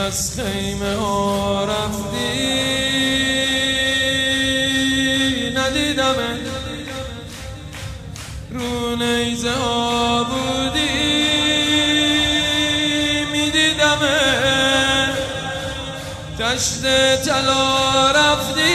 از خیمه ها رفتی ندیدمت، رو نیزه ها بودی میدیدمت، دشت طلا رفتی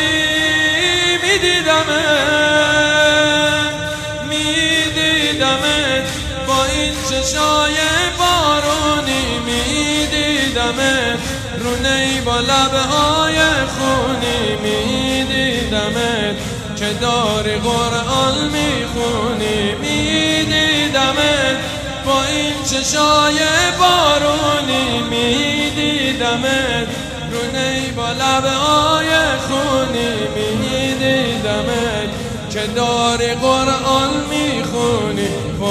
میدیدمت با این چشای بارونی میدیدمت، رو نی با لبهای خونی میدیدمت که داری قرآن میخونی میدیدمت با این چشای بارونی میدیدمت، رو نی با لبهای خونی میدیدمت که داری قرآن میخونی.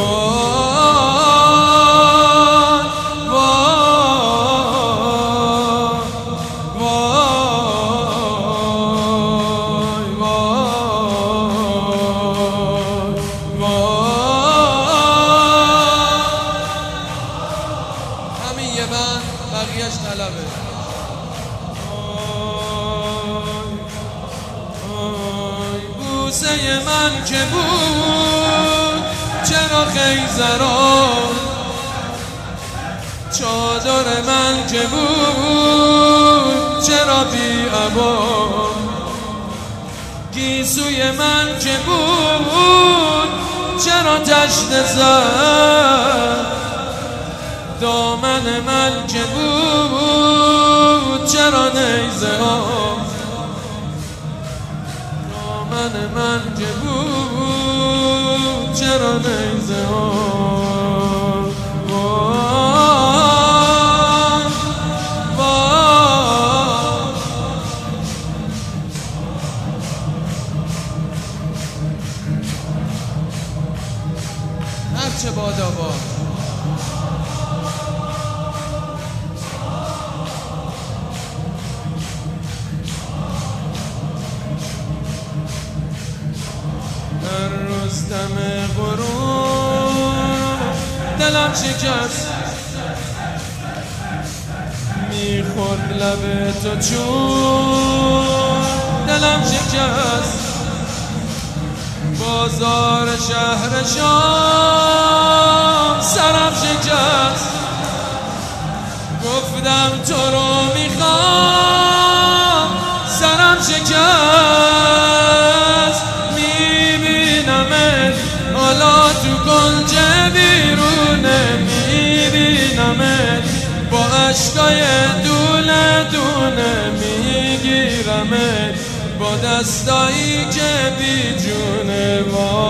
همین یه بند بقیهش طلبه. بوسه من که بود چرا خیزرا، چادر من که بود چرا بی عبا، گیسوی من که بود چرا تشت زد، دامن من که بود چرا نیزه ها، دامن من که بود چرا نیزه ها. هرچه بادا باد هر روز دم غروب دلم شکست، میخورد لب تو چون دلم شکست، بازار شهر شام سرم شکست، گفتم تو رو میخوام سرم شکست، میبینمت حالا تو کنج بیرونه، میبینمت با عشقای دونه دونه، میگیرمت با دستایی که بی جونه.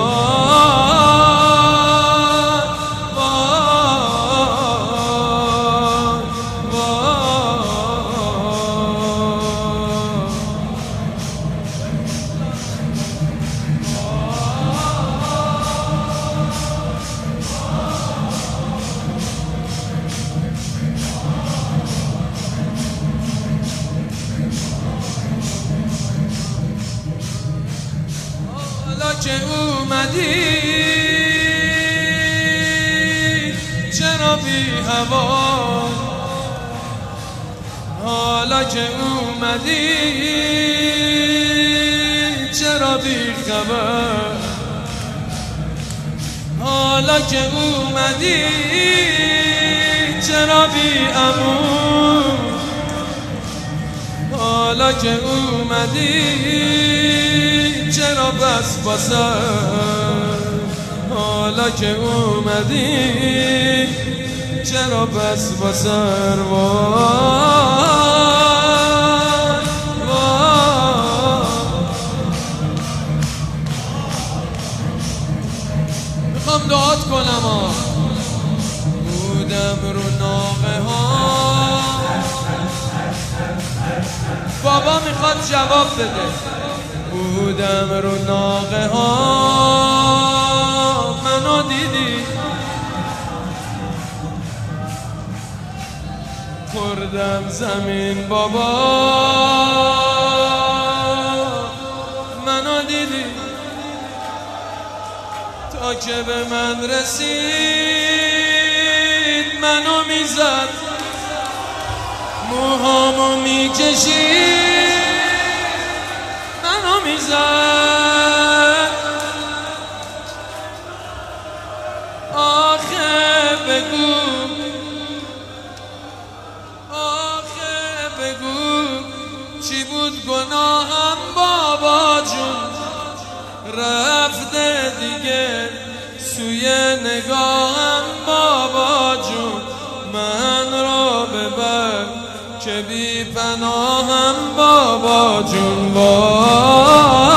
حالا که اومدی چرا بی هوا، حالا که اومدی چرا بی خبر، حالا که اومدی چرا بی امان، حالا که اومدی چرا بس بسر، حالا که اومدی چرا بس بسر. میخوام دعات کنم بودم رو ناقه ها، بابا میخواد جواب بده، بودم رو ناقه ها منو دیدی، خوردم زمین بابا منو دیدی، تا که به من رسید منو میزد، موهامو میکشی منو میزد آخه بگو چی بود گناهم بابا جون رفته دیگه سوی نگاهم بابا جون من رو ببر که بی پناهم بابا جون